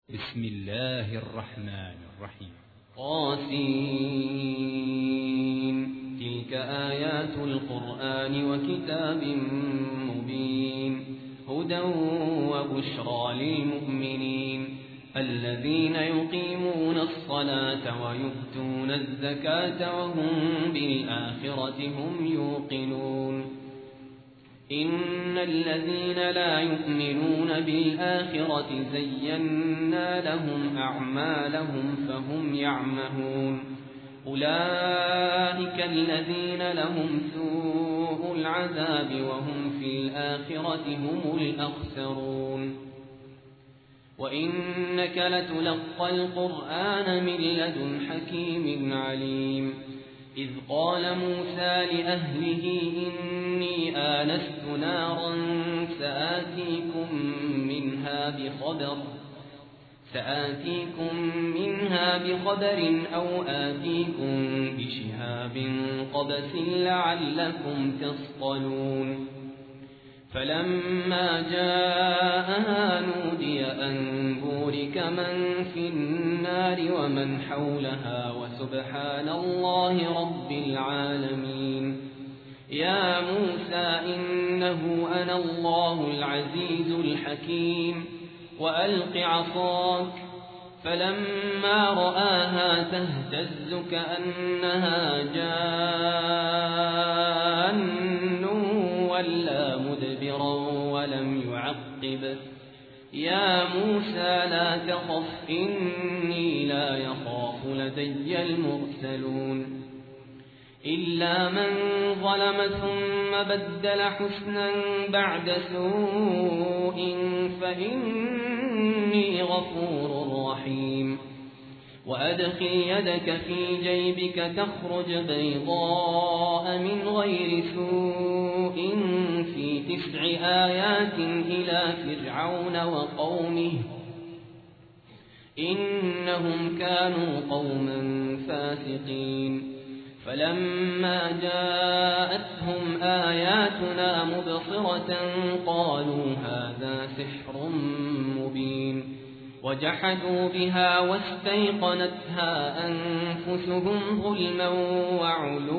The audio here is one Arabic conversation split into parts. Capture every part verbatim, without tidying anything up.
بسم الله الرحمن الرحيم. قاسين. تلك آيات القرآن وكتاب مبين هدى وبشرى للمؤمنين الذين يقيمون الصلاة ويؤتون الزكاة وهم بالآخرة هم يوقنون. إن الذين لا يؤمنون بالآخرة زينا لهم أعمالهم فهم يعمهون. أولئك الذين لهم سوء العذاب وهم في الآخرة هم الأخسرون. وإنك لتلقى القرآن من لدن حكيم عليم. إذ قال موسى لأهله إني آنست نارا سآتيكم منها بخبر سآتيكم منها بخبر أو آتيكم بشهاب قبس لعلكم تصطلون. فلما جاءها نودي أن بورك من في النار ومن حولها وسبحان الله رب العالمين. يا موسى إنه أنا الله العزيز الحكيم وألق عصاك. فلما رآها تهتز كأنها جان ولا مدبرا ولم يعقب. يا موسى لا تخف إني لا يخاف لدي المرسلون. إلا من ظلم ثم بدل حسنا بعد سوء فإني غفور رحيم. وأدخل يدك في جيبك تخرج بيضاء من غير سوء في تسع آيات إلى فرعون وقومه إنهم كانوا قوما فاسقين. فلما جاءتهم آياتنا مبصرة قالوا هذا سحر مبين. وجحدوا بها واستيقنتها أنفسهم ظلما وعلوا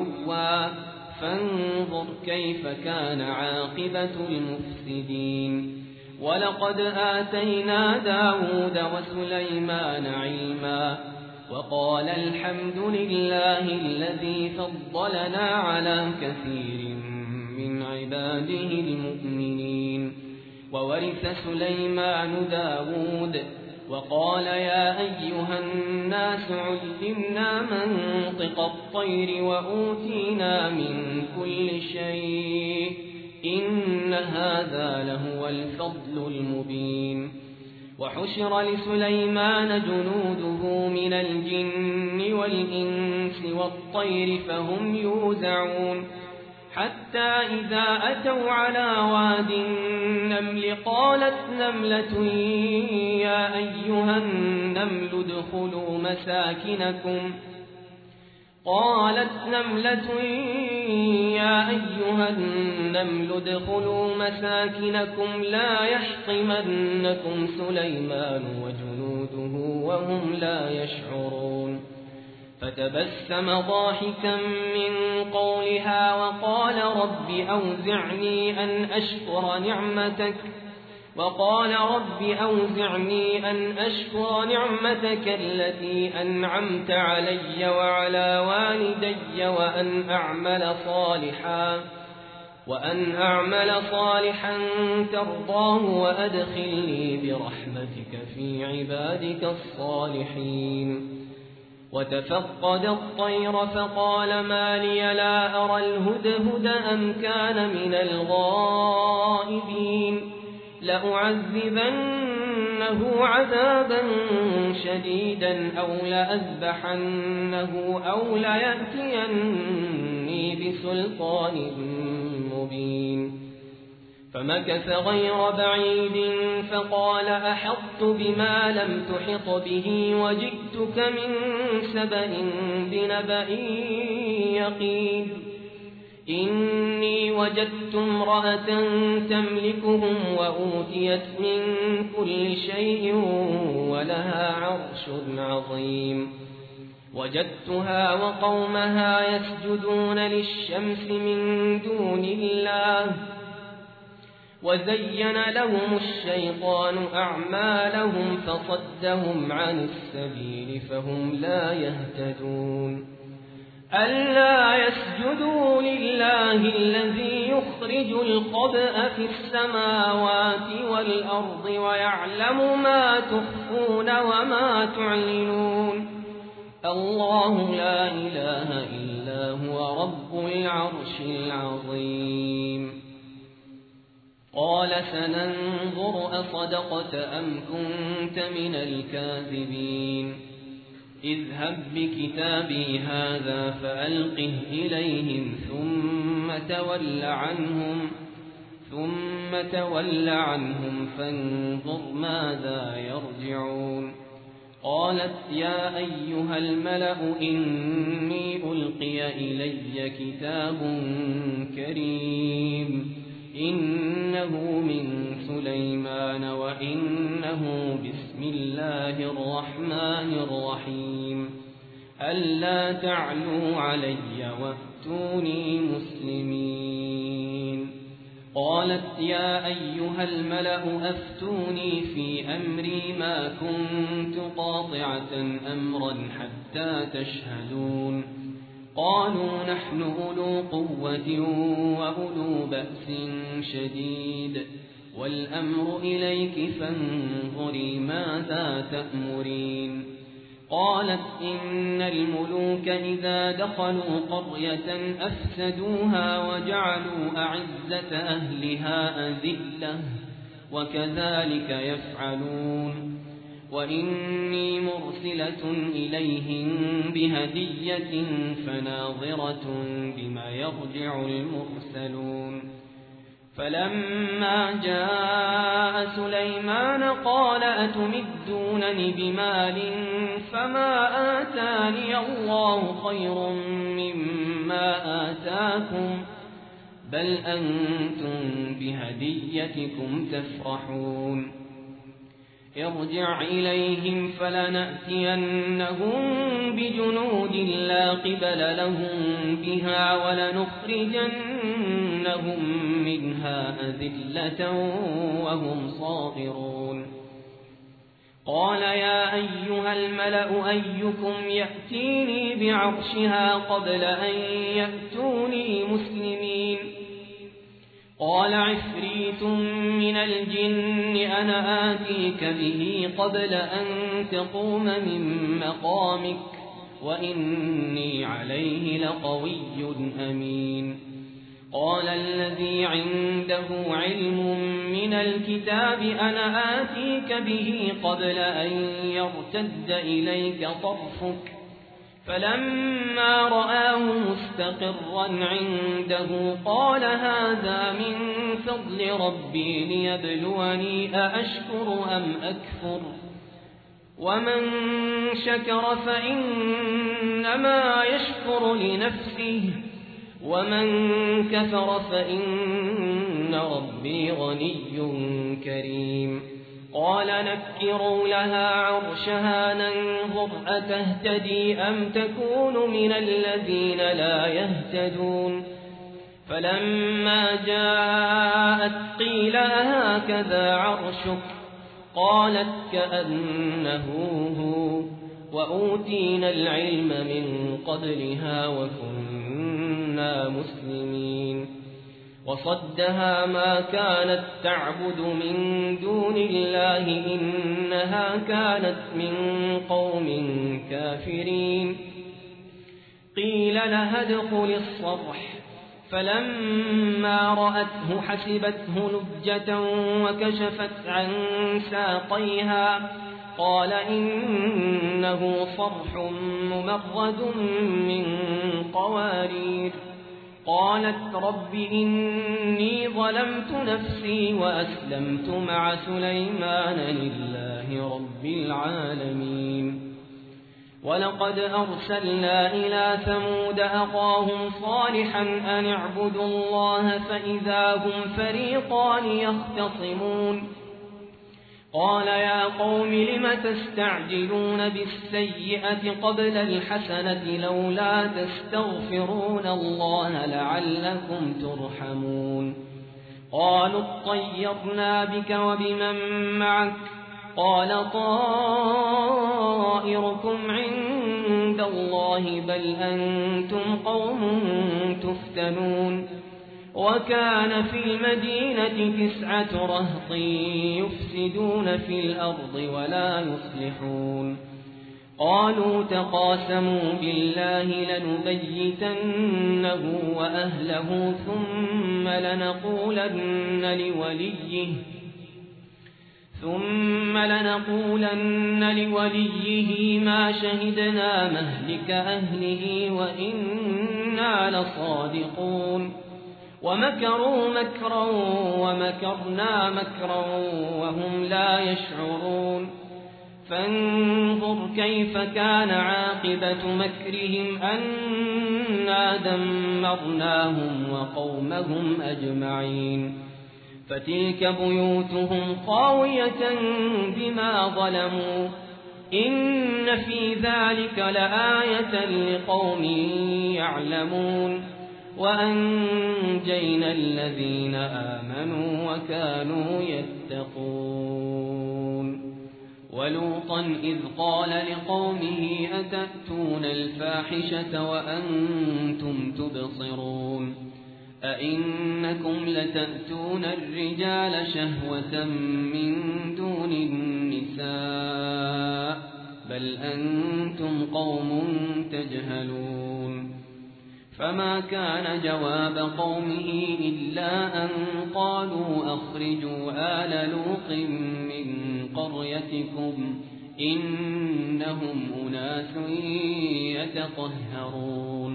فانظر كيف كان عاقبة المفسدين. ولقد آتينا داود وسليمان علما وقال الحمد لله الذي فضلنا على كثير من عباده المؤمنين. وورث سليمان داود وقال يا أيها الناس علمنا منطق الطير وأوتينا من كل شيء إن هذا لهو الفضل المبين. وحشر لسليمان جنوده من الجن والإنس والطير فهم يوزعون. حتى إذا أتوا على واد النمل قالت نملة يا أيها النمل ادخلوا مساكنكم قالت نملة يا أيها النمل ادخلوا مساكنكم لا يحطمنكم سليمان وجنوده وهم لا يشعرون. فتبسم ضاحكا من قولها وقال رب أوزعني أن أشكر نعمتك وقال رب أوزعني أن أشكر نعمتك التي أنعمت علي وعلى والدي وأن أعمل صالحا وأن أعمل صالحا ترضاه وأدخلني برحمتك في عبادك الصالحين. وتفقد الطير فقال ما لي لا أرى الهدهد أم كان من الغائبين. لأعذبنه عذابا شديدا أو لأذبحنه أو ليأتيني بسلطان مبين. فمكث غير بعيد فقال أحطت بما لم تحط به وجئتك من سبأ بنبأ يقين. إني وجدت امرأة تملكهم وأوتيت من كل شيء ولها عرش عظيم وجدتها وقومها يسجدون للشمس من دون الله وزين لهم الشيطان أعمالهم فصدهم عن السبيل فهم لا يهتدون ألا يسجدوا لله الذي يخرج الخبأ في السماوات والأرض ويعلم ما تخفون وما تعلنون الله لا إله إلا هو رب العرش العظيم قال سننظر أصدقت أم كنت من الكاذبين اذهب بكتابي هذا فألقه إليهم ثم تول عنهم ثم تول عنهم فانظر ماذا يرجعون قالت يا أيها الملأ إني ألقي إلي كتاب كريم إنه من سليمان وإنه بسم الله الرحمن الرحيم ألا تعلوا علي وأتوني مسلمين قالت يا أيها الملأ أفتوني في أمري ما كنت قاطعة أمرا حتى تشهدون قالوا نحن أولو قوة وأولو بأس شديد والأمر إليك فانظري ماذا تأمرين قالت إن الملوك إذا دخلوا قرية أفسدوها وجعلوا أعزة أهلها أذلة وكذلك يفعلون وإني مرسلة إليهم بهدية فناظرة بما يرجع المرسلون فلما جاء سليمان قال أتمدونني بمال فما آتاني الله خير مما آتاكم بل أنتم بهديتكم تفرحون ارجع إليهم فلنأتينهم بجنود لا قبل لهم بها ولنخرجنهم منها أذلة وهم صاغرون قال يا أيها الملأ أيكم يأتيني بعرشها قبل أن يأتوني مسلمين قال عفريت من الجن أنا آتيك به قبل أن تقوم من مقامك وإني عليه لقوي أمين قال الذي عنده علم من الكتاب أنا آتيك به قبل أن يرتد إليك طرفك فلما رآه مستقرا عنده قال هذا من فضل ربي ليبلوني أأشكر أم أكفر ومن شكر فإنما يشكر لنفسه ومن كفر فإن ربي غني كريم قال نكروا لها عرشها ننظر أتهتدي أم تكون من الذين لا يهتدون فلما جاءت قيل هكذا عرشك قالت كأنه هو وأوتينا العلم من قبلها وكنا مسلمين وصدها ما كانت تعبد من دون الله إنها كانت من قوم كافرين قيل لها ادخل الصرح فلما رأته حسبته لجة وكشفت عن ساقيها قال إنه صرح ممرد من قوارير قالت رب إني ظلمت نفسي وأسلمت مع سليمان لله رب العالمين ولقد أرسلنا إلى ثمود أخاهم صالحا أن اعبدوا الله فإذا هم فريقان يختصمون قال يا قوم لم تستعجلون بالسيئة قبل الحسنة لولا تستغفرون الله لعلكم ترحمون قالوا اطيرنا بك وبمن معك قال طائركم عند الله بل أنتم قوم تفتنون وكان في المدينة تسعة رهط يفسدون في الأرض ولا يصلحون قالوا تقاسموا بالله لنبيتنه وأهله ثم لنقولن لوليه ثم لنقولن لوليه ما شهدنا مهلك أهله وإنا لصادقون ومكروا مكرا ومكرنا مكرا وهم لا يشعرون فانظر كيف كان عاقبة مكرهم أنا دمرناهم وقومهم أجمعين فتلك بيوتهم خاوية بما ظلموا إن في ذلك لآية لقوم يعلمون وأنجينا الذين آمنوا وكانوا يتقون ولوطا إذ قال لقومه أتأتون الفاحشة وأنتم تبصرون أئنكم لتأتون الرجال شهوة من دون النساء بل أنتم قوم تجهلون فما كان جواب قومه إلا أن قالوا أخرجوا آل لوط من قريتكم إنهم أناس يتطهرون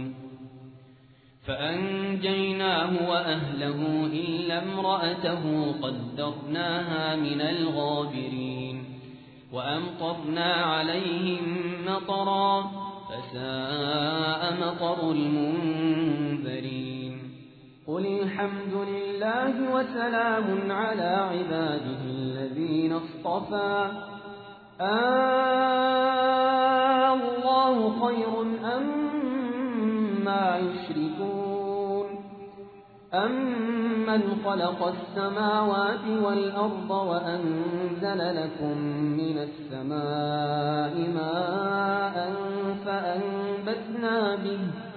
فأنجيناه وأهله إلا امرأته قدرناها من الغابرين وأمطرنا عليهم مطرا فساء مطر المنذرين قل الحمد لله وسلام على عباده الذين اصطفى آه الله خير أما يشركون أمن خلق السماوات والأرض وأنزل لكم من السماء ماء فأنبتنا به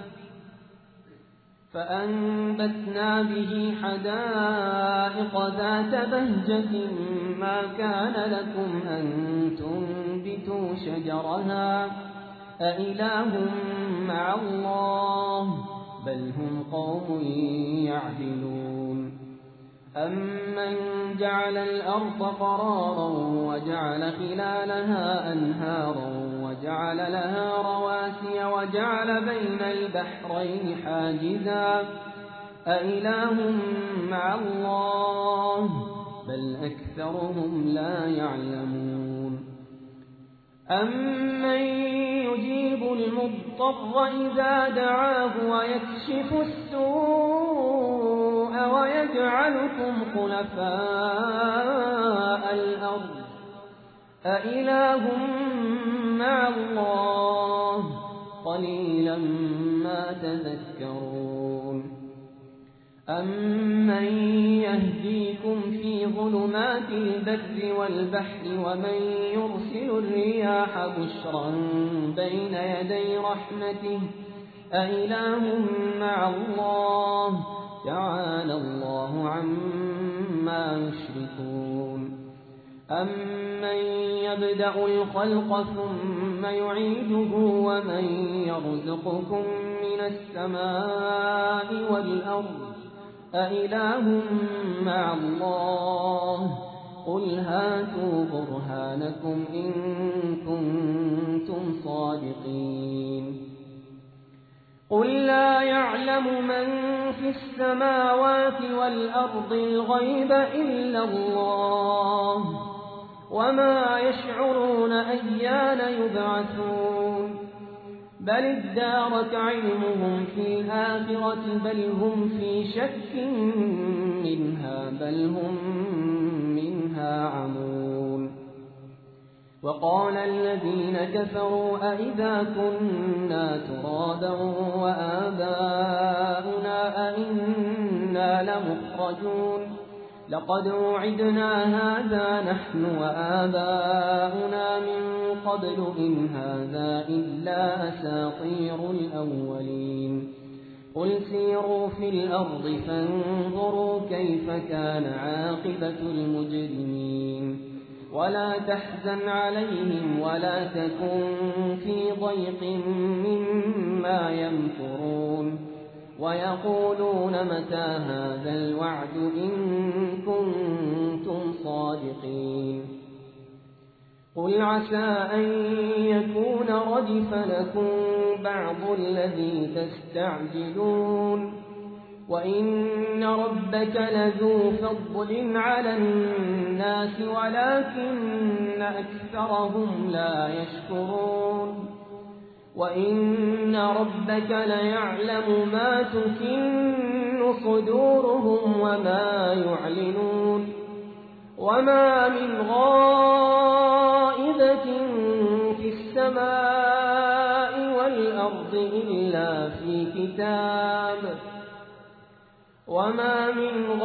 فأنبتنا به حدائق ذات بهجة ما كان لكم أن تنبتوا شجرها أإله مع الله بل هم قوم يعدلون أمن جعل الأرض قرارا وجعل خلالها أنهارا وجعل لها رواسي وجعل بين البحرين حاجزا أإله مع الله بل أكثرهم لا يعلمون أمن يجيب المضطر إذا دعاه ويكشف السوء ويجعلكم خلفاء الأرض أإله مع الله قليلا ما تذكرون أمن يهديكم في ظلمات البر والبحر ومن يرسل الرياح بشرا بين يدي رحمته أإله مع الله تعالى الله عما يشركون أمن يبدأ الخلق ثم يعيده ومن يرزقكم من السماء والأرض أإله مع الله قل هاتوا برهانكم إن كنتم صادقين قل لا يعلم من في السماوات والأرض الغيب إلا الله وما يشعرون أيان يبعثون بل ادارك علمهم في الآخرة بل هم في شك منها بل هم منها عمون وقال الذين كفروا أئذا كنا ترابا وآباؤنا أئنا لمخرجون لقد وعدنا هذا نحن وآباؤنا من قبل إن هذا إلا أساطير الأولين قل سيروا في الأرض فانظروا كيف كان عاقبة المجرمين ولا تحزن عليهم ولا تكن في ضيق مما يمكرون ويقولون متى هذا الوعد إن كنتم صادقين قل عسى أن يكون ردف لكم بعض الذي تستعجلون وإن ربك لذو فضل على الناس ولكن أكثرهم لا يشكرون وإن ربك ليعلم ما تكن صدورهم وما يعلنون وما من غائبة في السماء والأرض إلا في كتاب وما من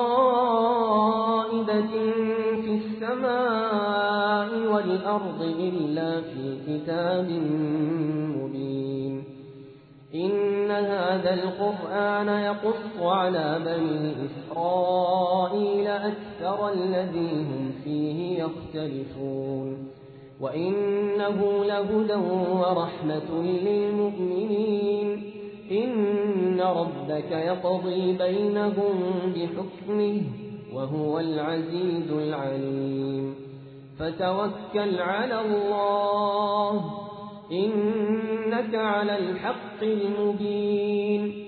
غائبة في السماء والأرض إلا في كتاب مبين إن هذا القرآن يقص على بني إسرائيل أكثر الذي هم فيه يختلفون وإنه لهدى ورحمة للمؤمنين إن ربك يقضي بينهم بحكمه وهو العزيز العليم فتوكل على الله إنك على الحق المبين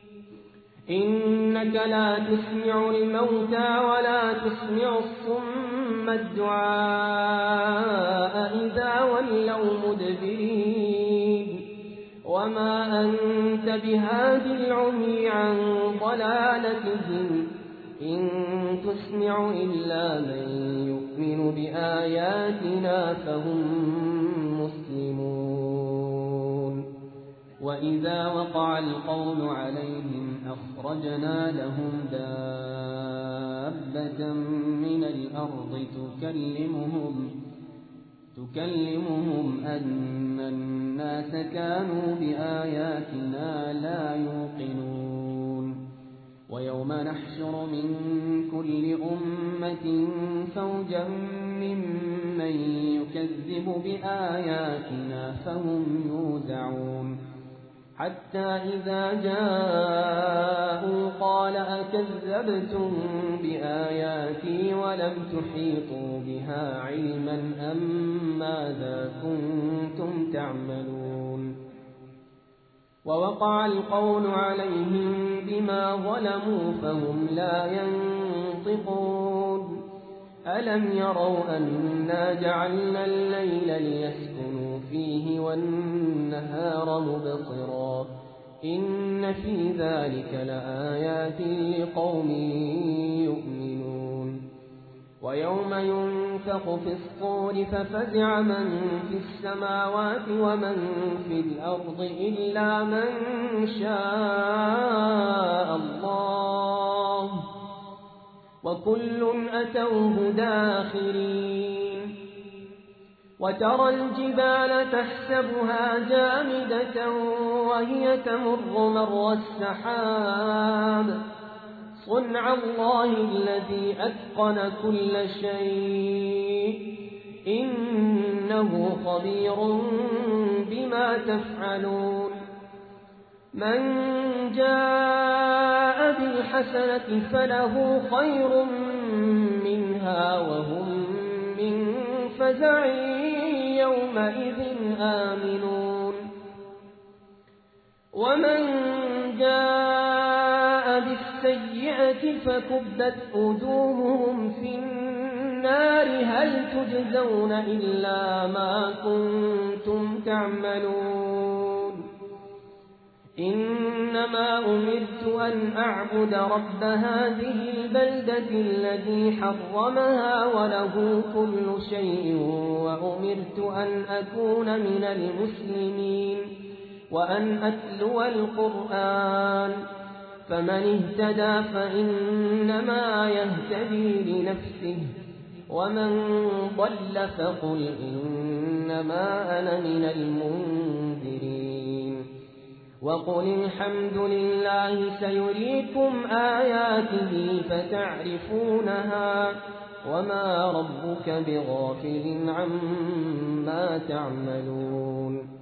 إنك لا تسمع الموتى ولا تسمع الصم الدعاء إذا ولوا مدبرين وما أنت بهاد العمي عن ضلالتهم إن تسمع إلا من يؤمن بآياتنا فهم مسلمون وإذا وقع القول عليهم أخرجنا لهم دابة من الأرض تكلمهم تكلمهم أن الناس كانوا بآياتنا لا يوقنون ويوم نحشر من كل أمة فوجا ممن يكذب بآياتنا فهم يوزعون حتى إذا جاءوا قال أكذبتم بآياتي ولم تحيطوا بها علما أم ماذا كنتم تعملون ووقع القول عليهم بما ظلموا فهم لا ينطقون ألم يروا أنا جعلنا الليل ليسكنوا فيه والنهار مبصرا إن في ذلك لآيات لقوم يؤمنون ويوم ينفخ في الصور ففزع من في السماوات ومن في الأرض إلا من شاء الله وكل أتوه داخرين وترى الجبال تحسبها جامدة وهي تمر مر السحاب صنع الله الذي أتقن كل شيء إنه خبير بما تفعلون من جاء بالحسنة فله خير منها وهم من فزع يومئذ آمنون ومن جاء بالسيئة فكبت وجوههم في النار هل تجزون إلا ما كنتم تعملون إنما أمرت أن أعبد رب هذه البلدة الذي حرمها وله كل شيء وأمرت أن أكون من المسلمين وأن أتلو القرآن فمن اهتدى فإنما يهتدي لنفسه ومن ضل فقل إنما أنا من المنذرين وقل الحمد لله سيريكم آياته فتعرفونها وما ربك بغافل عما تعملون